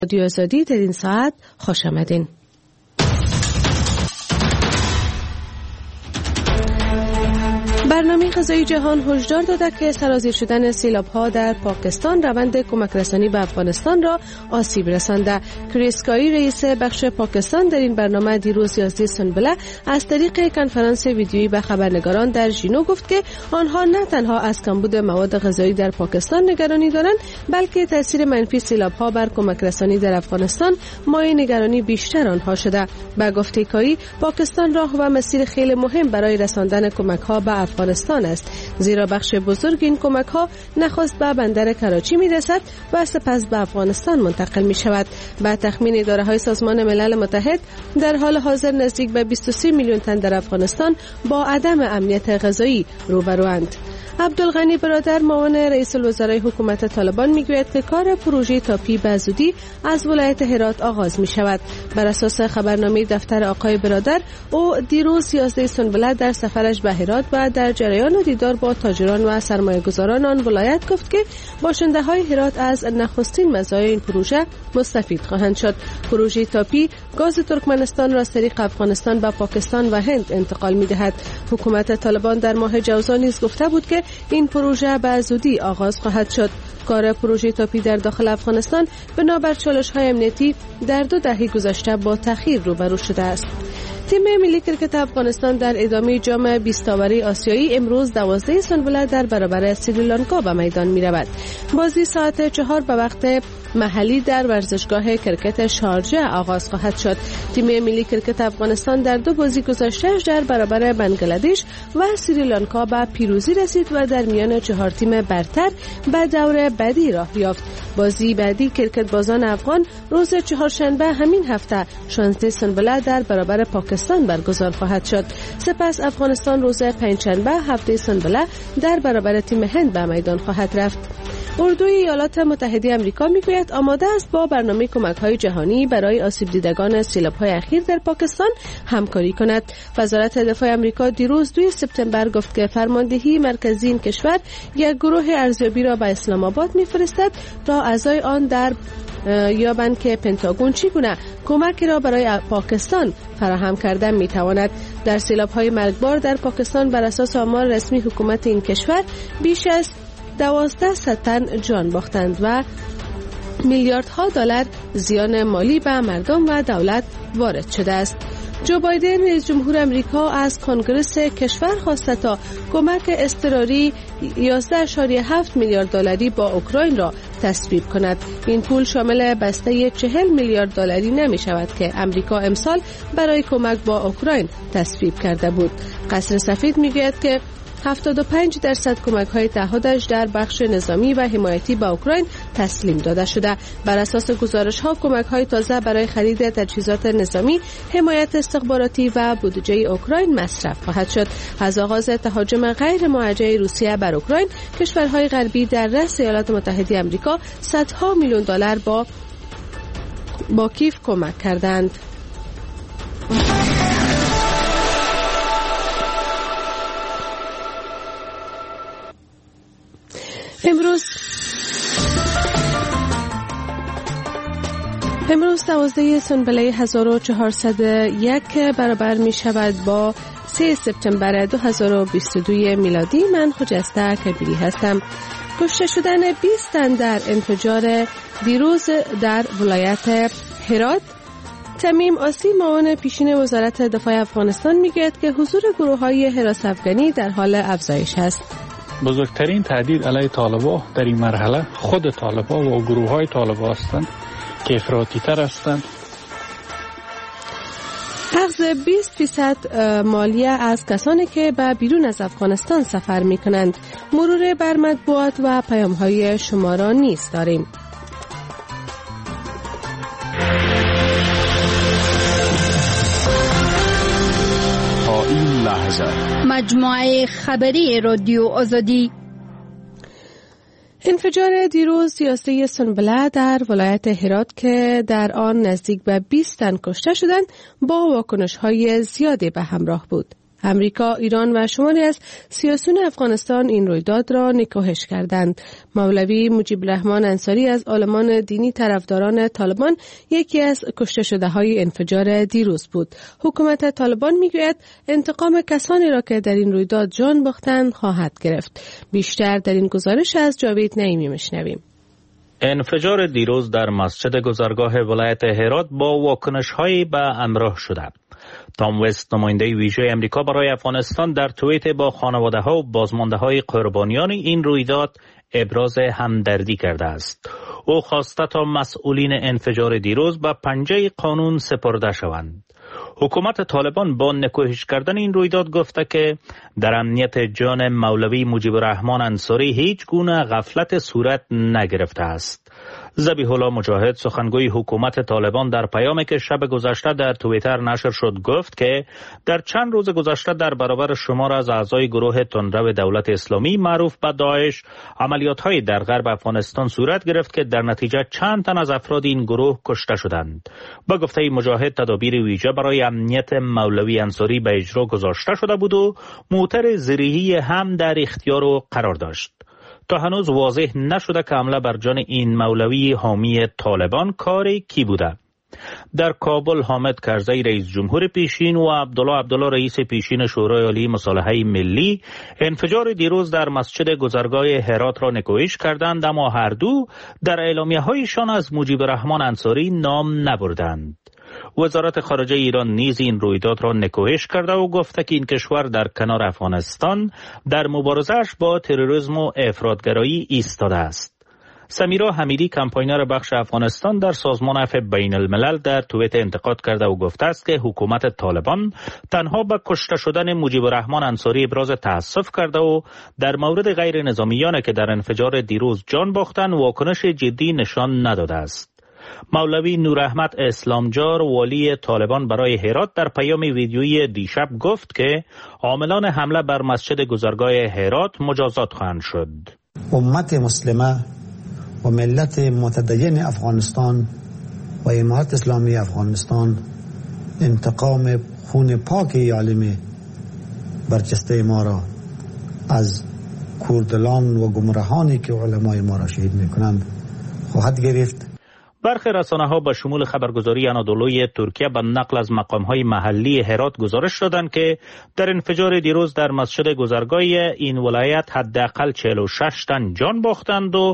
رادیو آزادی در این ساعت خوش آمدین. برنامه غذایی جهان هشدار داده که سرازیر شدن سیلاب‌ها در پاکستان روند کمک رسانی به افغانستان را آسیب رسانده. کریس کایی رئیس بخش پاکستان در این برنامه دیروز 11 سنبله از طریق کنفرانس ویدیویی به خبرنگاران در ژینو گفت که آنها نه تنها از کمبود مواد غذایی در پاکستان نگرانی دارند، بلکه تاثیر منفی سیلاب‌ها بر کمک رسانی در افغانستان مایه نگرانی بیشتر آنها شده. با گفته کایی پاکستان راه و مسیر خیلی مهم برای رساندن کمک‌ها به افغانستان است، زیرا بخش بزرگ این کمک ها نخست به بندر کراچی می رسد و سپس به افغانستان منتقل می شود. با تخمین اداره های سازمان ملل متحد در حال حاضر نزدیک به 23 میلیون تن در افغانستان با عدم امنیت غذایی روبروند. عبدالغنی برادر معاون رئیس الوزرای حکومت طالبان میگوید که کار پروژه تاپی به زودی از ولایت هرات آغاز می شود. بر اساس خبرنامه دفتر آقای برادر، او دیروز 11 سنبله در سفرش به هرات و در جریان دیدار با تاجران و سرمایه‌گذاران آن ولایت گفت که باشنده های هرات از نخستین مزایای این پروژه مستفید خواهند شد. پروژه تاپی گاز ترکمنستان را از طریق افغانستان به پاکستان و هند انتقال می دهد. حکومت طالبان در ماه جوزا نیز گفته بود که این پروژه به زودی آغاز خواهد شد. کار پروژه تاپی در داخل افغانستان بنابر چالش‌های امنیتی در 2 دهه گذشته با تأخیر روبرو شده است. تیم ملی کرکت افغانستان در ادامه جام 20 تاوری آسیایی امروز 12 سنبله در برابر سریلانکا به میدان می رود. بازی ساعت 4 به وقت محلی در ورزشگاه کرکت شارجه آغاز خواهد شد. تیم ملی کرکت افغانستان در 2 بازی گذشته در برابر بنگلادش و سریلانکا به پیروزی رسید و در میان 4 تیم برتر به دور بعدی راه یافت. بازی بعدی کرکت بازان افغان روز چهارشنبه همین هفته 16 سنبله در برابر پاکستان برگزار خواهد شد. سپس افغانستان روز پنجشنبه 7 سنبله در برابر تیم هند به میدان خواهد رفت. اردوی ایالات متحده آمریکا میگوید آماده است با برنامه کمک‌های جهانی برای آسیب دیدگان سیلاب‌های اخیر در پاکستان همکاری کند. وزارت دفاع آمریکا دیروز 2 سپتامبر گفت که فرماندهی مرکزی این کشور یک گروه ارزیابی را به اسلام آباد می‌فرستد تا اعضای آن در یابند که پنتاگون چگونه کمکی را برای پاکستان فراهم کرده میتواند. در سیلاب‌های مرگبار در پاکستان بر اساس آمار رسمی حکومت این کشور بیش از 1200 تن جان باختند و میلیاردها دلار زیان مالی به مردم و دولت وارد شده است. جو بایدن رئیس جمهور آمریکا از کنگره کشور خواسته تا کمک اضطراری 11.7 میلیارد دلاری با اوکراین را تصویب کند. این پول شامل بسته 40 میلیارد دلاری نمی شود که آمریکا امسال برای کمک با اوکراین تصویب کرده بود. قصر سفید میگوید که 75% کمک‌های تعهدش در بخش نظامی و حمایتی به اوکراین تسلیم داده شده. بر اساس گزارش‌ها کمک‌های تازه برای خرید تجهیزات نظامی، حمایت استخباراتی و بودجه اوکراین مصرف خواهد شد. از آغاز تهاجم غیر موجه روسیه بر اوکراین، کشورهای غربی در رأس ایالات متحده آمریکا صدها میلیون دلار با کیف کمک کردند. امروز 12 سنبله 1401 برابر می شود با 3 سپتامبر 2022 میلادی. من خجسته کبیری هستم. کشته شدن 20 تن در انفجار دیروز در ولایت هرات. تمیم آسی معاون پیشین وزارت دفاع افغانستان میگوید که حضور گروه‌های حراس افغانی در حال افزایش است. بزرگترین تهدید علیه طالبان در این مرحله خود طالبان و گروه‌های طالبان هستند که افراطی تر هستند. اخذ 20% مالیه از کسانی که به بیرون از افغانستان سفر می کنند. مرور بر مطبوعات و پیام‌های شما را نیز داریم. تا این لحظه مجموعه خبری رادیو آزادی. انفجار دیروز 11 سنبله در ولایت هرات که در آن نزدیک به 20 تن کشته شدند با واکنش‌های زیادی به همراه بود. امریکا، ایران و شماری از سیاسیون افغانستان این رویداد را نکوهش کردند. مولوی مجیب الرحمن انصاری از عالمان دینی طرفداران طالبان یکی از کشته شده های انفجار دیروز بود. حکومت طالبان میگوید انتقام کسانی را که در این رویداد جان باختند خواهد گرفت. بیشتر در این گزارش از جاوید نعیمی میشنویم. انفجار دیروز در مسجد گذرگاه ولایت هرات با واکنش‌هایی به همراه شده. تام وست، نماینده ویژه امریکا برای افغانستان، در توییت با خانواده‌ها و بازمانده‌های قربانیان این رویداد ابراز همدردی کرده است. او خواسته تا مسئولین انفجار دیروز به پنجه قانون سپرده شوند. حکومت طالبان با نکوهش کردن این رویداد گفته که در امنیت جان مولوی مجیب الرحمن انصاری هیچ گونه غفلت صورت نگرفته است. ذبیح الله مجاهد، سخنگوی حکومت طالبان، در پیامی که شب گذشته در توییتر نشر شد گفت که در چند روز گذشته در برابر شمار از اعضای گروه تندرو دولت اسلامی معروف به داعش عملیات‌های در غرب افغانستان صورت گرفت که در نتیجه چند تن از افراد این گروه کشته شدند. با گفته مجاهد، تدابیر ویژه برای امنیت مولوی انصاری به اجرا گذاشته شده بود و موتر زرهی هم در اختیار او قرار داشت. تا هنوز واضح نشده که حمله بر جان این مولوی حامی طالبان کار کی بوده. در کابل، حامد کرزی رئیس جمهور پیشین و عبدالله رئیس پیشین شورای عالی مصالحه ملی انفجار دیروز در مسجد گذرگاه هرات را نکوهش کردند، اما هر دو در اعلامیه‌هایشان از مجیب الرحمن انصاری نام نبردند. وزارت خارجه ایران نیز این رویداد را نکوهش کرده و گفته که این کشور در کنار افغانستان در مبارزه‌اش با تروریسم و افراطگرایی ایستاده است. سمیرا حمیدی، کمپاینر بخش افغانستان در سازمان عفو بین الملل، در توییت انتقاد کرده و گفته است که حکومت طالبان تنها به کشته شدن مجیب الرحمن انصاری ابراز تأسف کرده و در مورد غیر نظامیانی که در انفجار دیروز جان باختند واکنش جدی نشان نداده است. مولوی نوراحمد اسلامجار، والی طالبان برای هرات، در پیام ویدیویی دیشب گفت که عاملان حمله بر مسجد گذرگاه هرات مجازات خواهند شد. امت مسلمه و ملت متدین افغانستان و امارت اسلامی افغانستان انتقام خون پاک عالم برجسته ما را از کوردلان و گمراهانی که علمای ما را شهید میکنند خواهد گرفت. برخی رسانه‌ها به شمول خبرگزاری انادولوی ترکیه به نقل از مقام‌های محلی هرات گزارش دادند که در انفجار دیروز در مسجد گذرگاه این ولایت حداقل 46 تن جان باختند و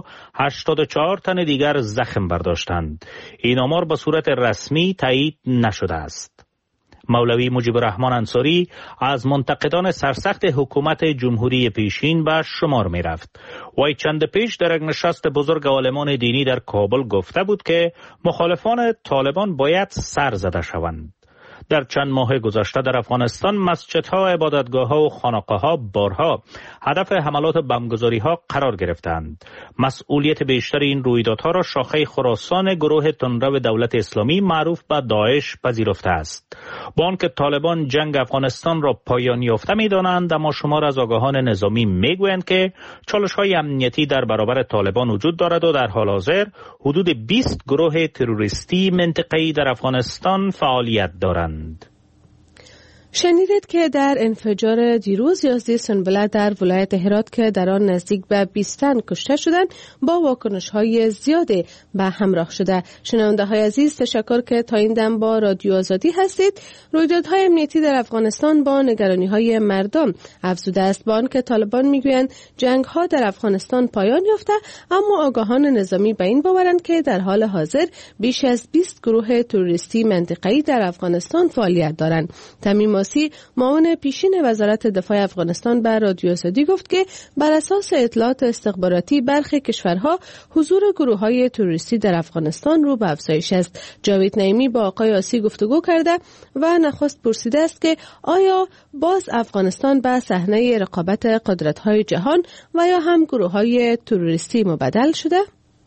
84 تن دیگر زخم برداشتند. این آمار به صورت رسمی تایید نشده است. مولوی مجیب الرحمن انصاری از منتقدان سرسخت حکومت جمهوری پیشین به شمار می رفت. وی چند پیش در یک نشست بزرگ عالمان دینی در کابل گفته بود که مخالفان طالبان باید سر زده شوند. در چند ماه گذشته در افغانستان مسجدها، عبادتگاه‌ها و خانقاه‌ها بارها هدف حملات بمبگذاری‌ها قرار گرفتند. مسئولیت بیشتر این رویدادها را شاخه خراسان گروه تندرو دولت اسلامی معروف به داعش پذیرفته است. با آنکه طالبان جنگ افغانستان را پایان یافته می‌دانند، اما شمار از آگاهان نظامی می‌گویند که چالش‌های امنیتی در برابر طالبان وجود دارد و در حال حاضر حدود 20 گروه تروریستی منطقه‌ای در افغانستان فعالیت دارند. شنیدید که در انفجار دیروز 11 سنبله در ولایت هرات که در آن نزدیک به 20 تن کشته شدند با واکنش‌های زیادی به همراه شده. شنونده‌های عزیز، تشکر که تا این دم با رادیو آزادی هستید. رویدادهای امنیتی در افغانستان با نگرانی‌های مردم افزوده است. با آنکه طالبان میگویند جنگ‌ها در افغانستان پایان یافته، اما آگاهان نظامی به این باورند که در حال حاضر بیش از 20 گروه تروریستی منطقه‌ای در افغانستان فعالیت دارند. تمیم معاون پیشین وزارت دفاع افغانستان به رادیو آزادی گفت که بر اساس اطلاعات استخباراتی برخی کشورها حضور گروه‌های تروریستی در افغانستان رو به افزایش است. جاوید نعیمی با آقای آسی گفتگو کرده و نخست پرسیده است که آیا باز افغانستان به صحنه رقابت قدرت‌های جهان و یا هم گروه‌های تروریستی مبدل شده؟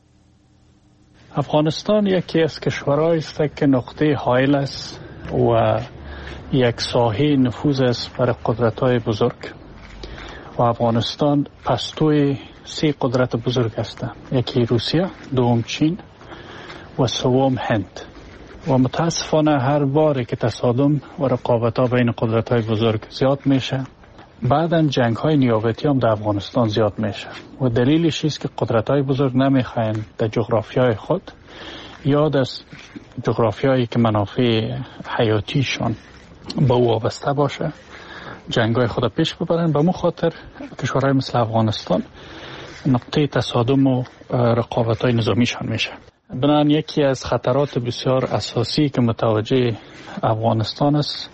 افغانستان یکی از کشورهایی است که نقطه حائل است و یک ساحه نفوذ است برای قدرت‌های بزرگ و افغانستان پستوی 3 قدرت بزرگ است. یکی روسیه، دوم چین و سوم هند. و متاسفانه هر باری که تصادم و رقابت‌ها بین قدرت‌های بزرگ زیاد میشه، بعداً جنگ‌های نیابتی هم در افغانستان زیاد میشه و دلیلش است که قدرت‌های بزرگ نمیخواین در جغرافیای خود یا در جغرافیایی که منافع حیاتیشان به او وابسته باشه جنگ‌های خود پیش ببرن. به مو خاطر کشورهای مثل افغانستان نقطه تصادم و رقابت‌های نظامیشان میشه. بنابراین یکی از خطرات بسیار اساسی که متوجه افغانستان است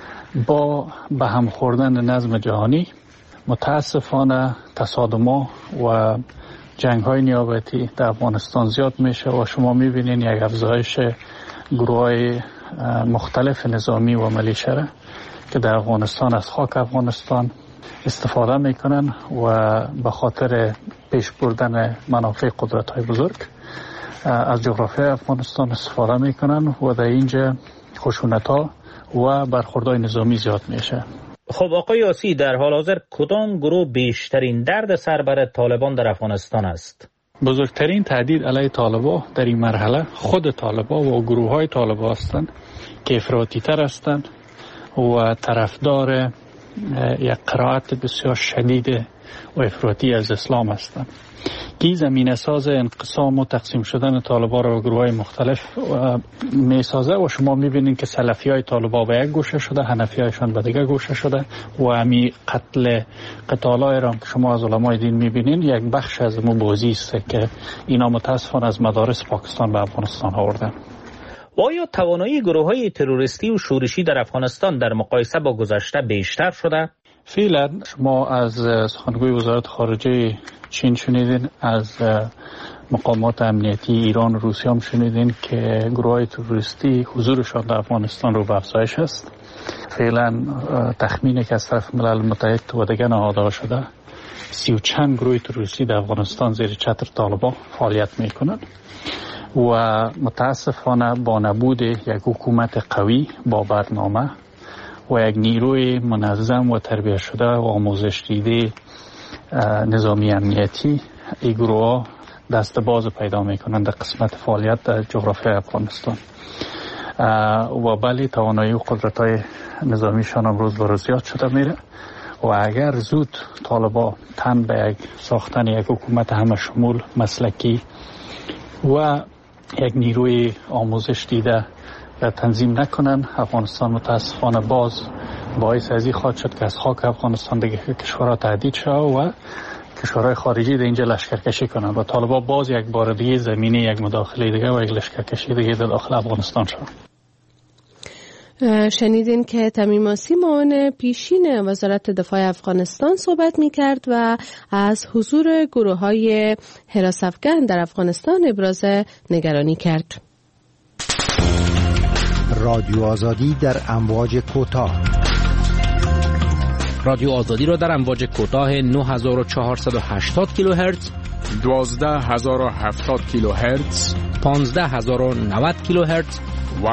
با به هم خوردن نظم جهانی، متاسفانه تصادم‌ها و جنگ‌های نیابتی در افغانستان زیاد میشه و شما می‌بینید یک افزایش گروه‌های مختلف نظامی و ملیشه که در افغانستان از خاک افغانستان استفاده میکنن و به خاطر پیش بردن منافع قدرت‌های بزرگ از جغرافیای افغانستان استفاده میکنن و در اینجا خشونت‌ها و برخوردهای نظامی زیاد میشه. خب آقای یاسی، در حال حاضر کدام گروه بیشترین درد سر بر طالبان در افغانستان است؟ بزرگترین تهدید علیه طالبان در این مرحله خود طالبان و گروه‌های طالبان هستند که افراطی‌تر هستند و طرفدار یک قرائت بسیار شدید و افراطی از اسلام هستند که زمینه ساز انقسام و تقسیم شدن طالبان را به گروه‌های مختلف میسازه و شما می‌بینید که سلفی‌های طالبان به یک گوشه شده، حنفی‌هایشان به دیگر گوشه شده و همی قتال‌های را که شما از علمای دین می‌بینید یک بخش از مبازی است که اینا متأسفانه از مدارس پاکستان به افغانستان آوردن. و آیا توانایی گروه‌های تروریستی و شورشی در افغانستان در مقایسه با گذشته بیشتر شده؟ فعلا شما از سخنگوی وزارت خارجه چین شنیدین، از مقامات امنیتی ایران و روسیه هم شنیدین که گروه‌های تروریستی حضورشان در افغانستان رو به افزایش است. فعلا تخمینی که از طرف ملل متحد و دیگر نهادها شده 30 و چند گروه تروریستی در افغانستان زیر چتر طالبان فعالیت میکنند و متاسفانه با نبود یک حکومت قوی با برنامه و یک نیروی منظم و تربیت شده و آموزش دیده نظامی امنیتی، این گروه دست باز پیدا میکنند در قسمت فعالیت در جغرافیای افغانستان و بلی توانایی و قدرت‌های نظامیشان هم روز به روز زیاد شده میره و اگر زود طالبان تن به یک ساختن یک حکومت همه شمول مسلکی و یک نیروی آموزش دیده تنظیم نکنن، افغانستان متاسفانه باز باعث ازی خواهد شد که از خاک افغانستان دیگه کشورها تهدید شد و کشورهای خارجی در اینجا لشکرکشی کنند و طالبان باز یک بار دیگه زمینه یک مداخله دیگه و یک لشکرکشی دیگه در داخل افغانستان شد. شنیدین که تمیم آسی معاون پیشین وزارت دفاع افغانستان صحبت می کرد و از حضور گروه های حراس افغان در افغانستان ابراز نگرانی کرد. رادیو آزادی در امواج کوتاه. رادیو آزادی را در امواج کوتاه 9480 کیلوهرتز، 12070 کیلوهرتز، 15090 کیلوهرتز و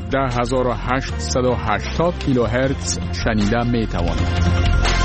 17880 کیلوهرتز شنیده می توانید.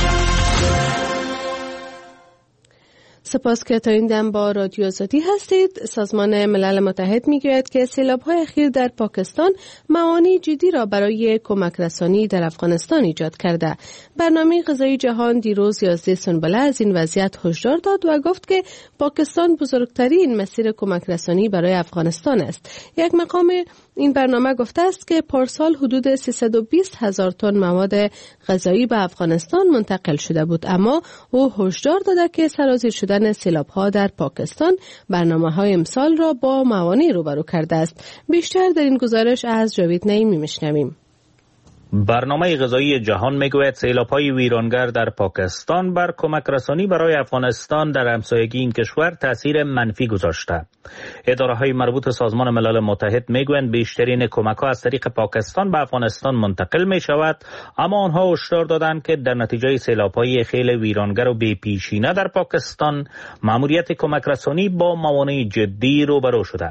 سپاس که تا این دم با رادیو آزادی هستید. سازمان ملل متحد میگوید که سیلاب‌های اخیر در پاکستان موانع جدی را برای کمک رسانی در افغانستان ایجاد کرده. برنامه غذایی جهان دیروز 11 سنبله از این وضعیت هشدار داد و گفت که پاکستان بزرگترین مسیر کمک رسانی برای افغانستان است. یک مقام این برنامه گفته است که پارسال حدود 320,000 تن مواد غذایی به افغانستان منتقل شده بود، اما او هشدار داده که سرازیر شدن سیلاب‌ها در پاکستان برنامه‌های امسال را با موانع روبرو کرده است. بیشتر در این گزارش از جاوید نعیمی میشنویم. برنامه غذایی جهان میگوید سیلاب‌های ویرانگر در پاکستان بر کمک رسانی برای افغانستان در همسایگی این کشور تأثیر منفی گذاشته. اداره‌های مربوط سازمان ملل متحد میگویند بیشترین کمک‌ها از طریق پاکستان به افغانستان منتقل می‌شود، اما آنها هشدار دادند که در نتیجه سیلاب‌های خیلی ویرانگر و بی‌پیشینه در پاکستان مأموریت کمک رسانی با موانع جدی روبرو شده.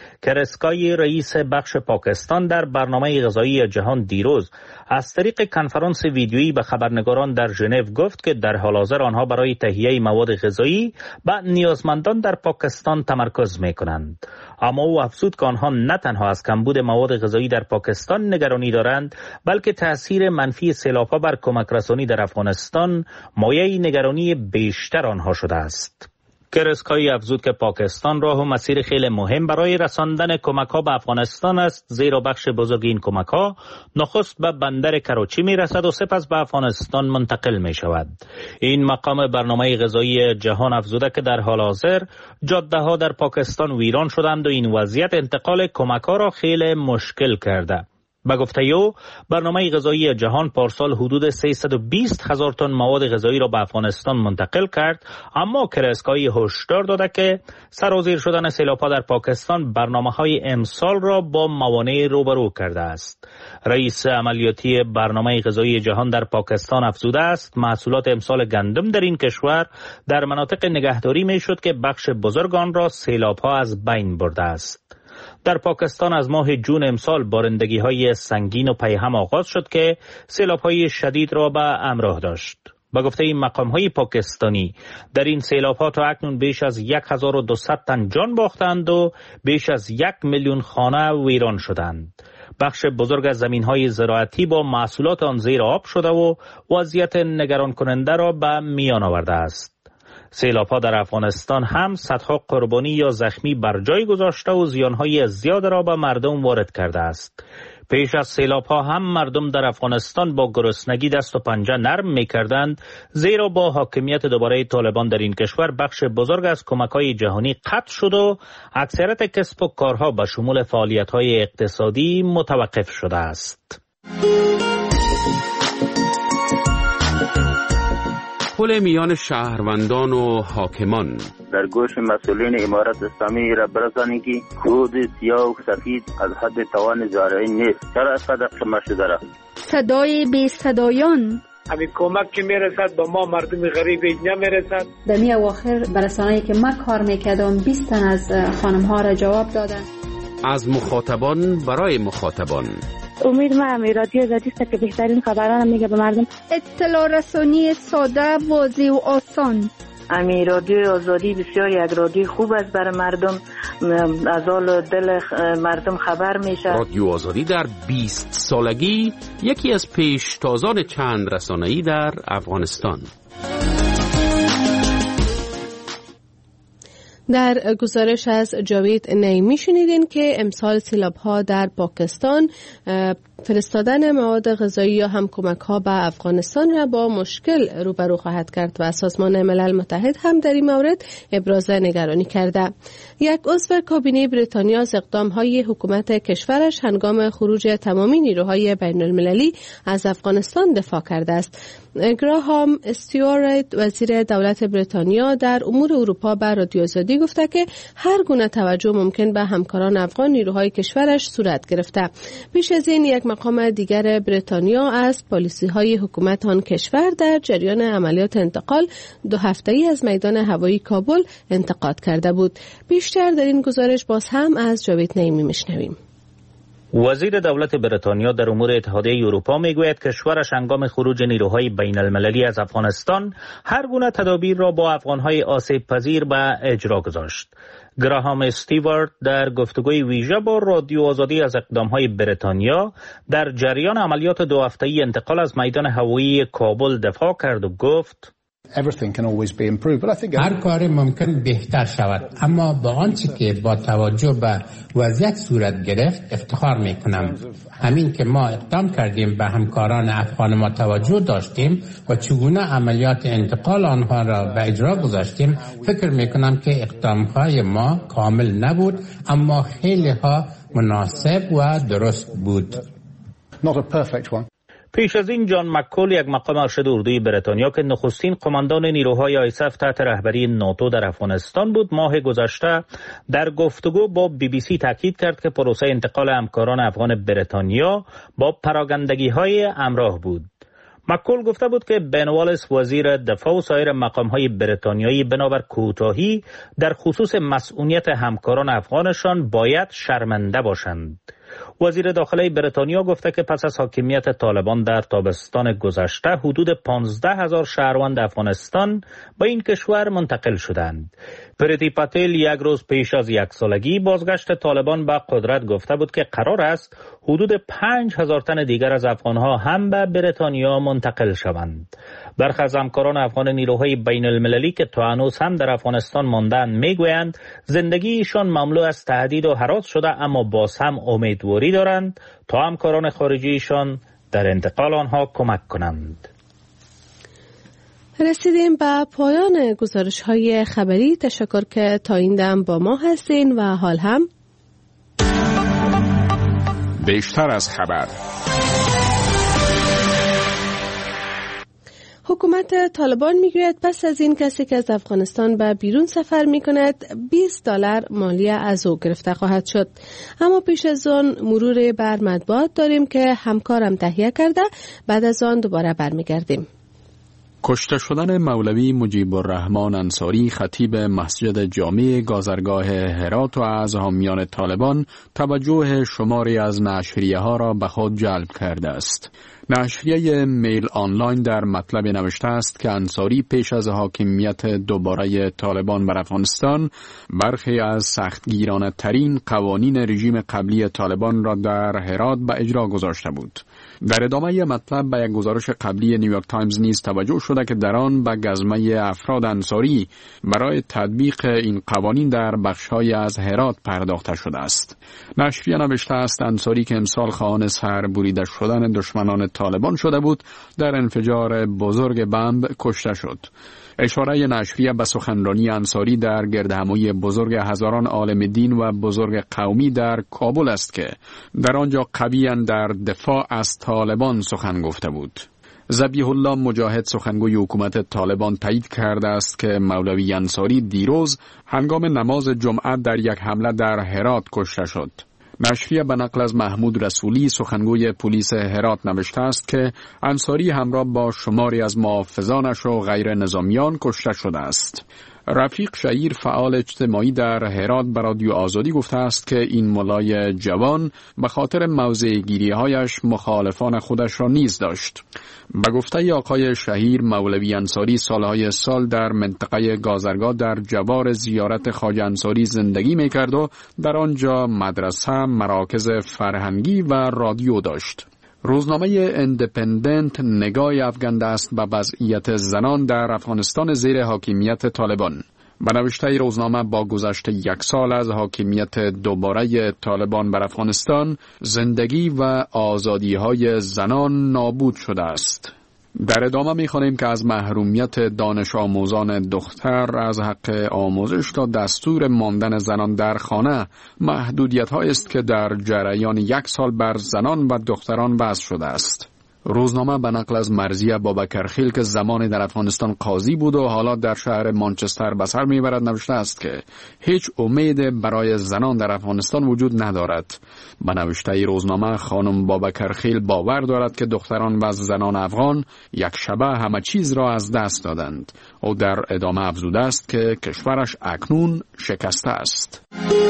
کرسکای رئیس بخش پاکستان در برنامه غذایی جهان دیروز از طریق کنفرانس ویدیویی به خبرنگاران در ژنو گفت که در حال حاضر آنها برای تهیه مواد غذایی به نیازمندان در پاکستان تمرکز می‌کنند. اما او افزود که آنها نه تنها از کمبود مواد غذایی در پاکستان نگرانی دارند، بلکه تأثیر منفی سیلاب‌ها بر کمک رسانی در افغانستان مایه نگرانی بیشتر آنها شده است. کرسکایی افزود که پاکستان راه و مسیر خیلی مهم برای رساندن کمک‌ها به افغانستان است، زیرا بخش بزرگ این کمک‌ها نخست به بندر کراچی می‌رسد و سپس به افغانستان منتقل می‌شود. این مقام برنامه غذایی جهان افزوده که در حال حاضر جاده‌ها در پاکستان ویران شدند و این وضعیت انتقال کمک‌ها را خیلی مشکل کرده. به گفته او برنامه غذایی جهان پارسال حدود 320,000 تن مواد غذایی را به افغانستان منتقل کرد، اما کرسکایی هشدار داده که سرازیر شدن سیلاب‌ها در پاکستان برنامه‌های امسال را با موانع روبرو کرده است. رئیس عملیاتی برنامه غذایی جهان در پاکستان افزوده است محصولات امسال گندم در این کشور در مناطق نگهداری می‌شد که بخش بزرگ آن را سیلاب‌ها از بین برده است. در پاکستان از ماه جون امسال بارندگی‌های سنگین و پیهم آغاز شد که سیلاب‌های شدید را به همراه داشت. به گفته این مقام‌های پاکستانی در این سیلاب‌ها تا اکنون بیش از 1200 تن جان باختند و بیش از 1 میلیون خانه ویران شدند. بخش بزرگ از زمین‌های زراعتی با محصولات آن زیر آب شده و وضعیت نگران کننده را به میان آورده است. سیلاب‌ها در افغانستان هم صدها قربانی یا زخمی بر جای گذاشته و زیان‌های زیاد را به مردم وارد کرده است. پیش از سیلاب‌ها هم مردم در افغانستان با گرسنگی دست و پنجه نرم می‌کردند، زیرا با حاکمیت دوباره طالبان در این کشور بخش بزرگ از کمک‌های جهانی قطع شد و اکثریت کسب و کارها به شمول فعالیت‌های اقتصادی متوقف شده است. پل میان شهروندان و حاکمان در گوش مسئولین امارت اسلامی را برسانید که خود سیاه و سفید از حد توان زارعی نیست. چرا از قدر قمه شده را؟ صدای بی صدایان همین کمک که میرسد با ما مردم غریب اینجا میرسد. در می اواخر برسانه‌ای که من کار میکردم 20 تن از خانم ها را جواب دادن. از مخاطبان برای مخاطبان. امید من رادیو آزادی است که بهترین خبران میگه به مردم. اطلاع رسانی ساده، واضح و آسان. رادیو آزادی بسیار یک رادیو خوب است برای مردم، از حال دل مردم خبر میشه. رادیو آزادی در 20 سالگی یکی از پیشتازان چند رسانه‌ای در افغانستان. در گزارش از جاوید نعیمی شنیدین که امسال سیلاب‌ها در پاکستان فرستادن مواد غذایی یا هم کمک‌ها به افغانستان را با مشکل روبرو خواهد کرد و سازمان ملل متحد هم در این مورد ابراز نگرانی کرده. یک عضو کابینه بریتانیا از اقدام‌های حکومت کشورش هنگام خروج تمامی نیروهای بین‌المللی از افغانستان دفاع کرده است. گراهام استیوارت وزیر دولت بریتانیا در امور اروپا به رادیو آزادی گفته که هر گونه توجه ممکن به همکاران افغان نیروهای کشورش صورت گرفته. پیش از این یک مقام دیگر بریتانیا از پالیسی‌های حکومت آن کشور در جریان عملیات انتقال 2 هفته‌ای از میدان هوایی کابل انتقاد کرده بود. بیشتر در این گزارش باز هم از جاوید نعیمی میشنویم. وزیر دولت بریتانیا در امور اتحادیه اروپا میگوید کشورش هنگام خروج نیروهای بین المللی از افغانستان هر گونه تدابیر را با افغانهای آسیب پذیر به اجرا گذاشت. گراهام استیوارت در گفتگوی ویژه با رادیو آزادی از اقدامهای بریتانیا در جریان عملیات 2 هفته‌ای انتقال از میدان هوایی کابل دفاع کرد و گفت هر کار ممکن بهتر شود، اما با آنچه که با توجه به وضعیت صورت گرفت افتخار میکنم. همین که ما اقدام کردیم به همکاران افغان ما توجه داشتیم و چگونه عملیات انتقال آنها را به اجرا گذاشتیم، فکر میکنم که اقدامهای ما کامل نبود اما خیلی ها مناسب و درست بود. پیش از این جان مکول، یک مقام ارشد اردوی بریتانیا که نخستین قماندان نیروهای آیساف تحت رهبری ناتو در افغانستان بود، ماه گذشته در گفتگو با BBC تاکید کرد که پروسه انتقال همکاران افغان بریتانیا با پراگندگی‌های همراه بود. مکول گفته بود که بن والیس وزیر دفاع و سایر مقام‌های بریتانیایی بنابر کوتاهی در خصوص مسئولیت همکاران افغانشان باید شرمنده باشند. وزیر داخلی بریتانیا گفته که پس از حاکمیت طالبان در تابستان گذشته حدود 15,000 شهروند افغانستان به این کشور منتقل شدند. پریتی پاتیل یک روز پیش از یک سالگی بازگشت طالبان به قدرت گفته بود که قرار است حدود 5,000 تن دیگر از افغانها هم به بریتانیا منتقل شوند. برخی از همکاران افغان نیروهای بین المللی که تا هنوز هم در افغانستان ماندند میگویند زندگیشان مملو از تهدید و هراس شده، اما باز هم امیدواری دارند تا همکاران خارجیشان در انتقال آنها کمک کنند. رسیدیم به پایان گزارش‌های خبری. تشکر که تا این دم با ما هستین و حال هم بیشتر از خبر. حکومت طالبان میگوید پس از این کسی که از افغانستان به بیرون سفر میکند $20 مالیه از او گرفته خواهد شد. اما پیش از آن مرور بر مطبوعات داریم که همکارم تهیه کرده، بعد از آن دوباره برمیگردیم. کشته شدن مولوی مجیب الرحمن انصاری خطیب مسجد جامع گازرگاه هرات و از حامیان طالبان توجه شماری از نشریه‌ها را به خود جلب کرده است. نشریه میل آنلاین در مطلب نوشته است که انصاری پیش از حاکمیت دوباره طالبان بر افغانستان برخی از سختگیرانه ترین قوانین رژیم قبلی طالبان را در هرات به اجرا گذاشته بود. در ادامه مطلب به یک گزارش قبلی نیویورک تایمز نیز توجه شده که در آن به گزمه افراد انصاری برای تطبیق این قوانین در بخش‌های از هرات پرداخته شده است. نشریه نوشته است انصاری که امسال خواهان سر بریده شدن دشمنان طالبان شده بود در انفجار بزرگ بمب کشته شد. اشاره نشریه به سخنرانی انصاری در گردهمایی بزرگ هزاران عالم دین و بزرگ قومی در کابل است که در آنجا قویاً در دفاع از طالبان سخن گفته بود. ذبیح الله مجاهد سخنگوی حکومت طالبان تایید کرده است که مولوی انصاری دیروز هنگام نماز جمعه در یک حمله در هرات کشته شد. نشریه به نقل از محمود رسولی سخنگوی پلیس هرات نوشته است که انصاری همراه با شماری از محافظانش و غیر نظامیان کشته شده است. رفیق شهیر فعال اجتماعی در هرات به رادیو آزادی گفته است که این ملای جوان به خاطر موضع‌گیری‌هایش مخالفان خودش را نیز داشت. به گفته آقای شهیر مولوی انصاری سالهای سال در منطقه گازرگاه در جوار زیارت خواجه انصاری زندگی می‌کرد و در آنجا مدرسه، مراکز فرهنگی و رادیو داشت. روزنامه اندپندنت نگاهی افکنده است به وضعیت زنان در افغانستان زیر حاکمیت طالبان. به نوشته روزنامه با گذشت یک سال از حاکمیت دوباره طالبان بر افغانستان زندگی و آزادی‌های زنان نابود شده است. در ادامه می‌خوانیم که از محرومیت دانش آموزان دختر از حق آموزش تا دستور ماندن زنان در خانه محدودیت‌هایی است که در جریان یک سال بر زنان و دختران وضع شده است. روزنامه به نقل از مرضیه بابکرخیل که زمانی در افغانستان قاضی بود و حالا در شهر مانچستر به سر میبرد نوشته است که هیچ امید برای زنان در افغانستان وجود ندارد. به نوشته روزنامه خانم بابکرخیل باور دارد که دختران و زنان افغان یک شبه همه چیز را از دست دادند. او در ادامه افزوده است که کشورش اکنون شکسته است.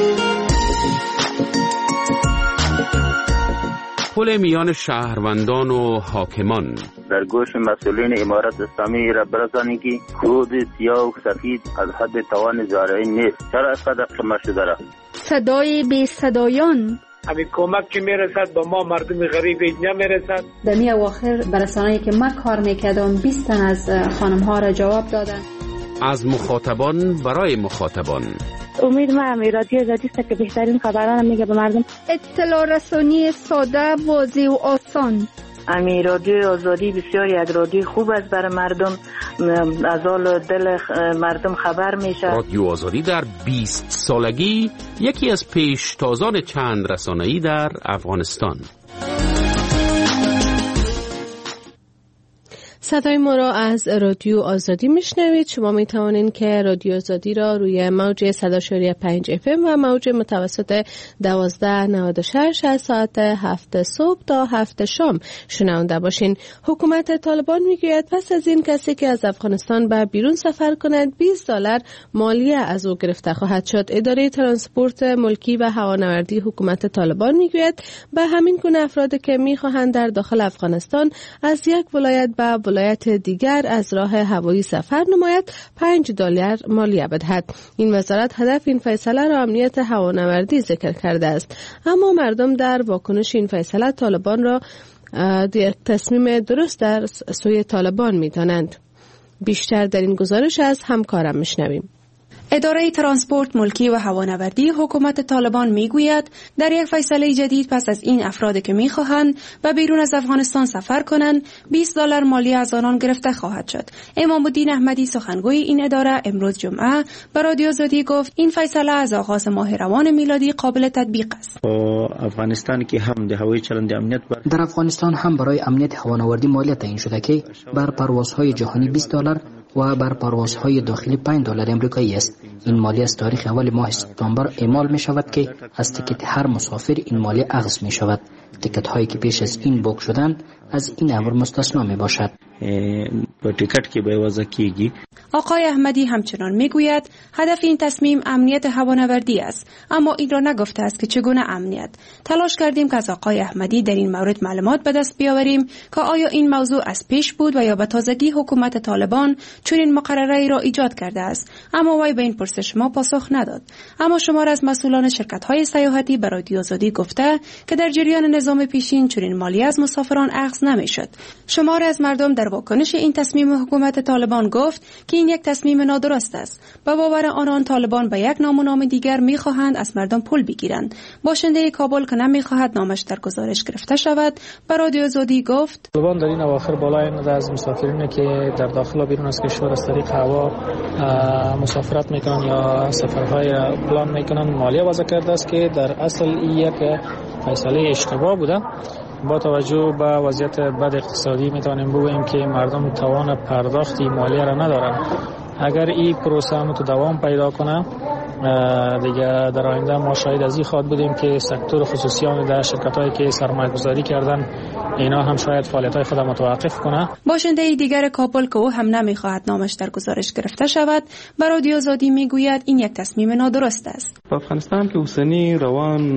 پل میان شهروندان و حاکمان در گوش مسئولین امارت اسلامی را برسانید که کود سیاه و سفید از حد توان زارعین نیست. چرا از قدر شما شده را؟ صدای بی صدایان همین کمک که میرسد با ما مردم غریب نمیرسد. در می اواخر برسانه‌ای که من کار میکردم 20 تن از خانم ها را جواب دادن. از مخاطبان برای مخاطبان. امید ما رادیو آزادی است که بهترین خبران میگه به مردم. اطلاع رسانی ساده، واضح و آسان. رادیو آزادی بسیار یک رادیو خوب است برای مردم، از حال دل مردم خبر میشه. رادیو آزادی در 20 سالگی یکی از پیشتازان چند رسانه‌ای در افغانستان. صدای ما را از رادیو آزادی میشنوید. شما می توانید که رادیو آزادی را روی موج 100.5 FM و موج متوسط 1296 از ساعت 7 صبح تا 7 شام شنونده باشین. حکومت طالبان میگوید پس از این کسی که از افغانستان به بیرون سفر کند $20 مالیه از او گرفته خواهد شد. اداره ترانسپورت ملکی و هوانوردی حکومت طالبان میگوید به همین گونه افرادی که میخواهند در داخل افغانستان از یک ولایت به ولایت دیگر از راه هوایی سفر نماید $5 مالیه بدهد. این وزارت هدف این فیصله را امنیت هوانوردی ذکر کرده است، اما مردم در واکنش این فیصله طالبان را تصمیم درست در سوی طالبان می‌دانند. بیشتر در این گزارش از همکارم میشنویم. اداره ترانسپورت ملکی و هوانوردی حکومت طالبان میگوید در یک فیصله جدید پس از این افرادی که میخواهند و بیرون از افغانستان سفر کنند $20 مالیه از آنان گرفته خواهد شد. امام الدین احمدی سخنگوی این اداره امروز جمعه به رادیو آزادی گفت این فیصله از آغاز ماه روان میلادی قابل تطبیق است. افغانستان که هم ده هوایی چلند امنیت در افغانستان هم برای امنیت هوانوردی مالیه تعیین شده که بر پروازهای جهانی $20 و بر پروازهای داخلی $5 امریکایی است. این مالیه از تاریخ اول ماه سپتامبر اعمال می شود که از تیکت هر مسافر این مالیه اخذ می شود. تیکت هایی که پیش از این بوک شدند از این امر مستثنا می باشد. تیکت که به وضع کیگی. آقای احمدی همچنان میگوید هدف این تصمیم امنیت هوانوردی است، اما این را نگفته است که چگونه امنیت. تلاش کردیم که از آقای احمدی در این مورد معلومات به دست بیاوریم که آیا این موضوع از پیش بود و یا به تازگی حکومت طالبان چنین مقرره‌ای را ایجاد کرده است، اما وی به این پرسش ما پاسخ نداد. اما شمار از مسئولان شرکت‌های سیاحتی به رادیو آزادی گفته که در جریان نظام پیشین چنین مالیه از مسافران اخذ نمی‌شد. شمار از مردم در واکنش این تصمیم حکومت طالبان گفت که این یک تصمیم نادرست است. با باور آنان طالبان به یک نام و نام دیگر می‌خواهند از مردم پول بگیرند. باشنده کابل که نمی‌خواهد نامش در گزارش گرفته شود به رادیو آزادی گفت طالبان در این اواخر بالای نده از مسافرینی که در داخل و بیرون از کشور از طریق هوا مسافرت میکنن یا سفرهای پلان میکنن مالیه وضع کرده است که در اصل این یک فیصله اشتباه بوده. با توجه به وضعیت بد اقتصادی میتونیم بگوییم که مردم توان پرداخت مالیه را ندارن. اگر این پروسه هم تو دوام پیدا کنه دیگه در آینده ما شاید از این خواهد بودیم که سکتور خصوصیان در شرکت‌هایی که سرمایه‌گذاری کردن اینا هم شاید فعالیت‌های خود متوقف کنه. باشنده دیگر کابل که او هم نمی‌خواهد نامش در گزارش گرفته شود به رادیو آزادی میگوید این یک تصمیم نادرست است. افغانستان که اوسنی روان